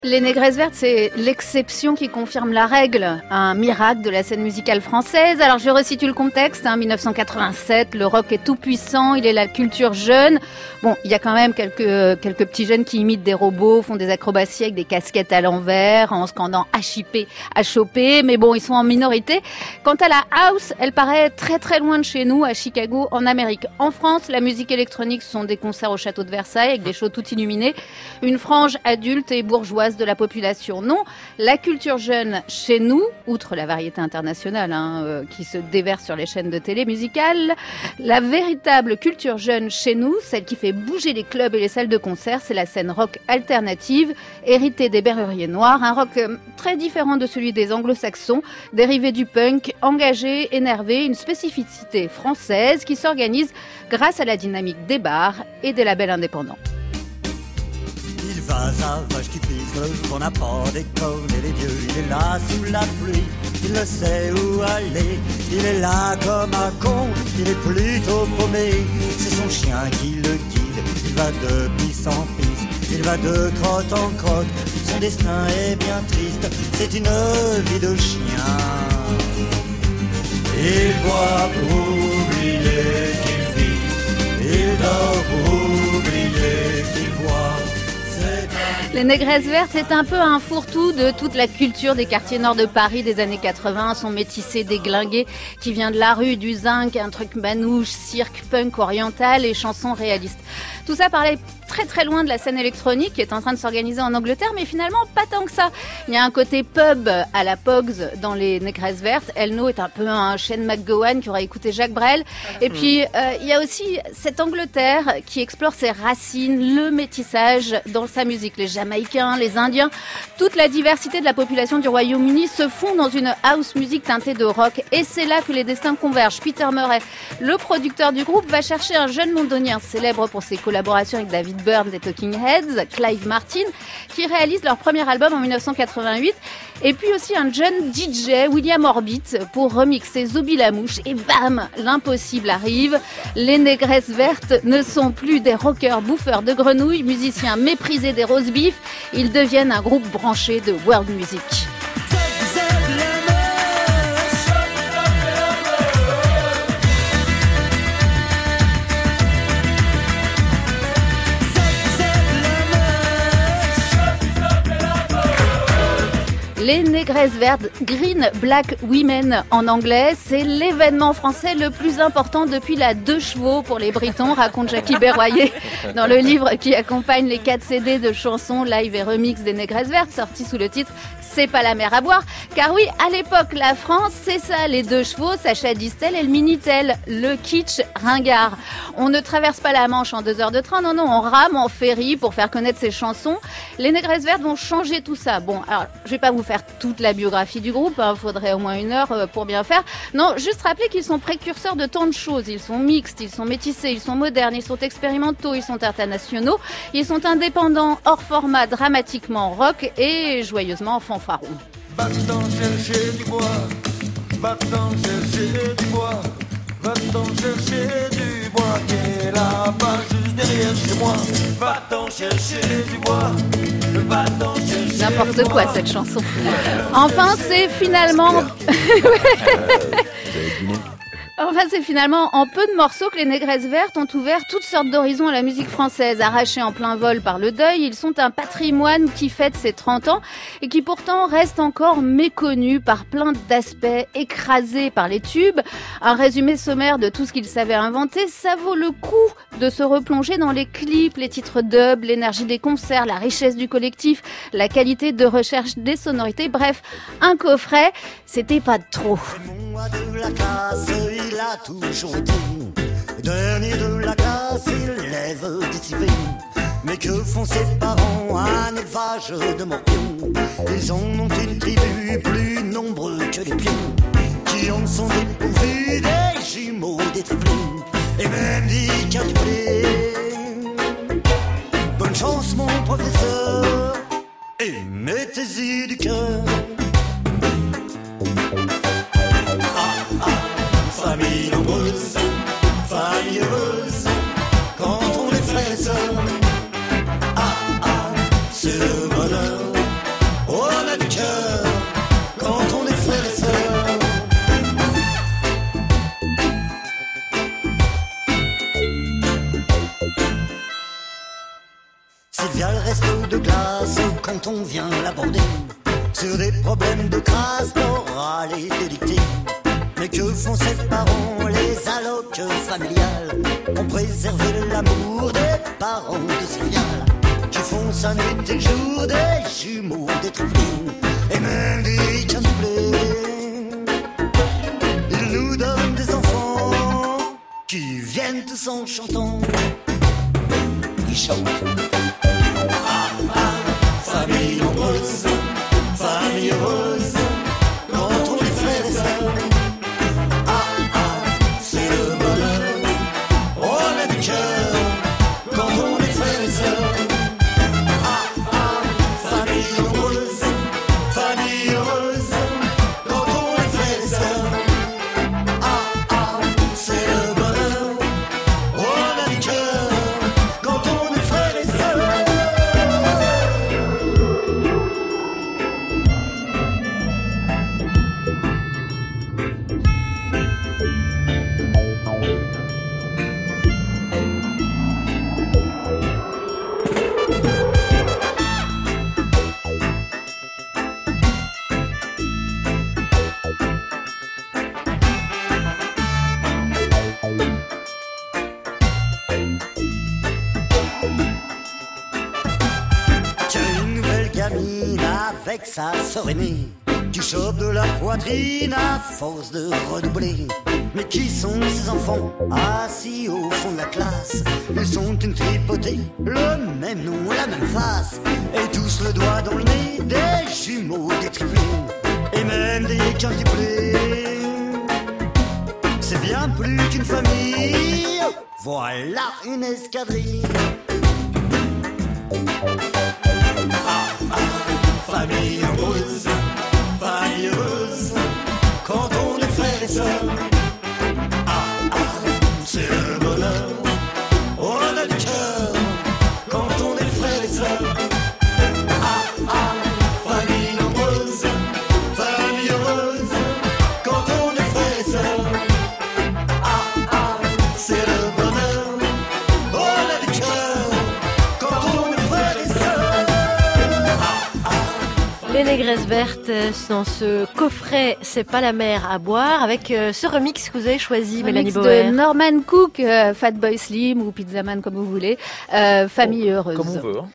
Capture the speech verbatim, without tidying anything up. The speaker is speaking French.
Les Négresses Vertes, c'est l'exception qui confirme la règle, un miracle de la scène musicale française. Alors je resitue le contexte, hein, dix-neuf cent quatre-vingt-sept, le rock est tout puissant, il est la culture jeune. Bon, il y a quand même quelques quelques petits jeunes qui imitent des robots, font des acrobaties avec des casquettes à l'envers, en scandant H I P, H O P, mais bon, ils sont en minorité. Quant à la house, elle paraît très très loin de chez nous, à Chicago, en Amérique. En France, la musique électronique, ce sont des concerts au château de Versailles avec des shows tout illuminés, une frange adulte et bourgeoise de la population. Non, la culture jeune chez nous, outre la variété internationale hein, euh, qui se déverse sur les chaînes de télé musicales, la véritable culture jeune chez nous, celle qui fait bouger les clubs et les salles de concert, c'est la scène rock alternative, héritée des Berruriers Noirs, un rock euh, très différent de celui des anglo-saxons, dérivé du punk, engagé, énervé, une spécificité française qui s'organise grâce à la dynamique des bars et des labels indépendants. Il va sauvage qui pisse le vent n'a pas d'école et les dieux, il est là sous la pluie, il ne sait où aller, il est là comme un con, il est plutôt paumé, c'est son chien qui le guide, il va de pisse en pisse, il va de crotte en crotte, son destin est bien triste, c'est une vie de chien. Il boit pour oublier qu'il vit, il dort pour oublier qu'il boit. Les Négresses Vertes, c'est un peu un fourre-tout de toute la culture des quartiers nord de Paris des années quatre-vingts, son métissé déglingué qui vient de la rue, du zinc, un truc manouche, cirque, punk oriental et chansons réalistes. Tout ça parlait très très loin de la scène électronique qui est en train de s'organiser en Angleterre, mais finalement pas tant que ça. Il y a un côté pub à la Pogs dans les Négresses Vertes. Elno est un peu un Shane McGowan qui aurait écouté Jacques Brel. Et mmh. puis euh, il y a aussi cette Angleterre qui explore ses racines, le métissage dans sa musique. Les Jamaïcains, les Indiens, toute la diversité de la population du Royaume-Uni se fond dans une house music teintée de rock. Et c'est là que les destins convergent. Peter Murray, le producteur du groupe, va chercher un jeune londonien célèbre pour ses collaborations avec David Byrne des Talking Heads, Clive Martin, qui réalise leur premier album en dix-neuf cent quatre-vingt-huit, et puis aussi un jeune D J, William Orbit, pour remixer Zobi la Mouche, et bam, l'impossible arrive. Les Négresses Vertes ne sont plus des rockers bouffeurs de grenouilles, musiciens méprisés des roast beef, ils deviennent un groupe branché de world music. Les Négresses Vertes, Green Black Women en anglais, c'est l'événement français le plus important depuis la deux chevaux pour les Britons, raconte Jackie Berroyer dans le livre qui accompagne les quatre C D de chansons live et remix des Négresses Vertes, sortis sous le titre C'est pas la mer à boire. Car oui, à l'époque, la France, c'est ça, les deux chevaux, Sacha Distel et le Minitel, le kitsch ringard. On ne traverse pas la Manche en deux heures de train, non, non, on rame en ferry pour faire connaître ses chansons. Les Négresses Vertes vont changer tout ça. Bon, alors, je vais pas vous faire toute la biographie du groupe, hein, faudrait au moins une heure euh, pour bien faire. Non, juste rappeler qu'ils sont précurseurs de tant de choses. Ils sont mixtes, ils sont métissés, ils sont modernes, ils sont expérimentaux, ils sont internationaux, ils sont indépendants, hors format, dramatiquement rock et joyeusement fanfaron. Va-t'en chercher du bois, va-t'en chercher du bois, va-t'en chercher du bois qui est là-bas juste derrière chez moi. Va-t'en chercher du bois, va-t'en chercher. N'importe quoi cette chanson. Enfin, c'est finalement. Enfin, c'est finalement en peu de morceaux que les Négresses Vertes ont ouvert toutes sortes d'horizons à la musique française. Arrachés en plein vol par le deuil, ils sont un patrimoine qui fête ses trente ans et qui pourtant reste encore méconnu par plein d'aspects, écrasés par les tubes. Un résumé sommaire de tout ce qu'ils savaient inventer, ça vaut le coup de se replonger dans les clips, les titres dub, l'énergie des concerts, la richesse du collectif, la qualité de recherche des sonorités. Bref, un coffret, c'était pas de trop. De la classe, il a toujours tout. Dernier de la classe, il lève des civils. Mais que font ses parents? Un élevage de morpions. Ils en ont une tribu plus nombreux que les pions, qui en sont dépourvus des jumeaux, des triplés, et même des quintuplés. Bonne chance mon professeur, et mettez-y du cœur. Famille nombreuse, famille heureuse, quand on est frères et sœurs. Ah ah, c'est le bonheur. quand on vient l'aborder sur des problèmes de crasse morale et de dictée. Mais que font ses parents, les allocs familiales, ont préservé l'amour des parents de ces filiales, qui font sa nuit et jour des jumeaux, des triplés, et même des quintuplés. Ils nous donnent des enfants qui viennent tous en chantant. Ils chantent. Ah, ah, famille nombreuse, famille heureuse, quand on est frères et sœurs. Ah, ah, c'est le bonheur, on a du cœur, quand on est frères et sœurs. Ah, ah, famille nombreuse, famille heureuse, quand on est frères et sœurs. Ah, ah, c'est le bonheur, on a du cœur, quand on est frères et sœurs. Tiens, une nouvelle gamine avec sa sœur aînée qui chope de la poitrine à force de redoubler. Mais qui sont ces enfants assis au fond de la classe? Ils sont une tripotée, le même nom, la même face, et tous le doigt dans le nez, des jumeaux, des triplés, et même des quintuplés. C'est bien plus qu'une famille, voilà une escadrille. Ah, ah, famille heureuse, famille heureuse, quand on est frères et sœurs. Ah, ah, c'est le bonheur, on a du cœur, quand on est frères et sœurs. Ah, ah, famille nombreuse, famille heureuse, quand on est frères et sœurs. Ah, ah, c'est le bonheur, on a du cœur, quand on est frères et sœurs. Les Négresses Vertes dans ce coffret C'est pas la mer à boire, avec euh, ce remix que vous avez choisi, Mélanie Remix Bauer. de Norman Cook, euh, Fatboy Slim ou Pizzaman comme vous voulez, euh, Famille heureuse. Comme on veut. Hein.